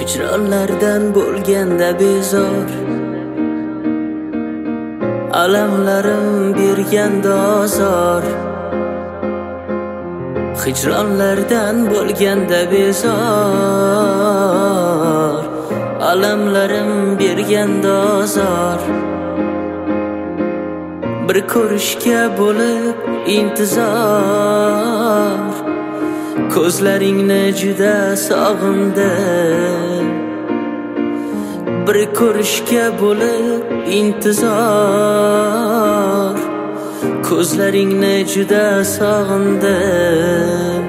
Hicronlardan bo'lganda bezor, alamlarim berganda azor. Hicronlardan bo'lganda bezor, alamlarim berganda azor. Bir ko'rishga bo'lib intizor, ko'zlaringni juda sog'indim. Bir ko'rishga bo'lib intizor, ko'zlaringni juda sog'indim.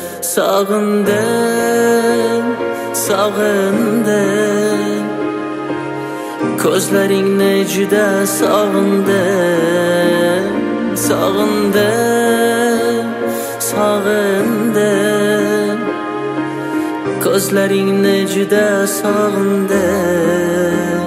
Sog'indim, sog'indim, ko'zlaringni juda sog'indim. Sog'indim, sog'indim, ko'zlaringni juda sog'indim.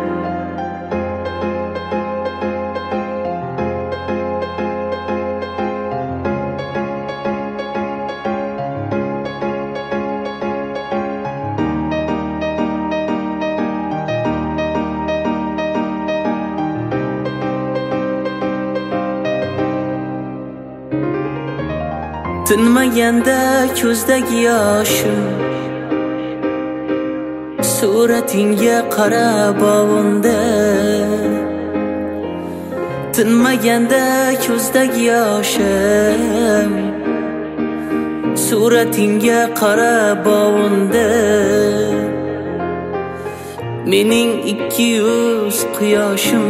Tinmaganda ko'zdagi yoshim, suratingga qarab ovunda. Tinmaganda ko'zdagi yoshim, suratingga qarab ovunda. Mening 200 quyoshim,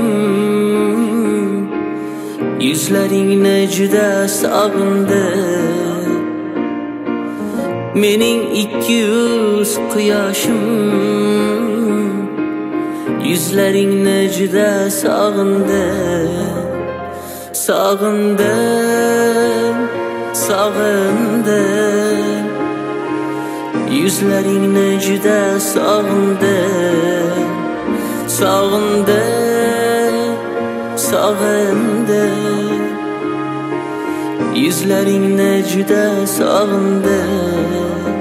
yuzlaringni juda sog'indim. Mening 200 quyoshim, yuzlaringni juda sog'indim. Sog'indim, sog'indim, yuzlaringni juda sog'indim. Sog'indim, sog'indim, yuzlaringni juda sog'indim.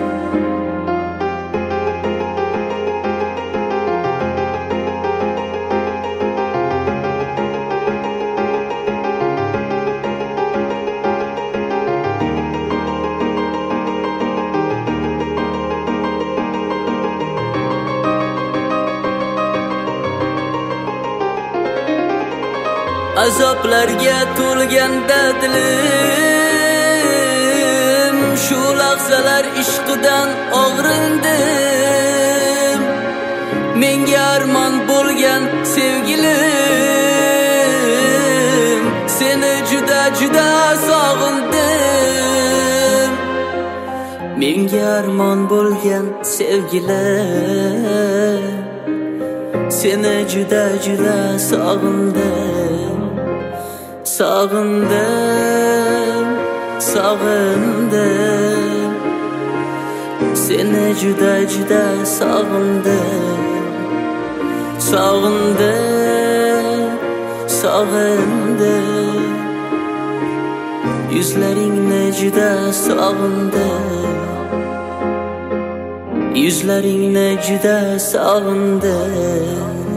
Azoblarga to'lganda dilim, shu lahzalar ishqidan og'rindim. Menga armon bo'lgan sevgilim, seni juda juda sog'indim. Menga armon bo'lgan sevgilim, seni juda juda sog'indim. Sog'indim, sog'indim, seni juda juda sog'indim. Sog'indim, sog'indim, yuzlaringni juda sog'indim. Yuzlaringni juda sog'indim.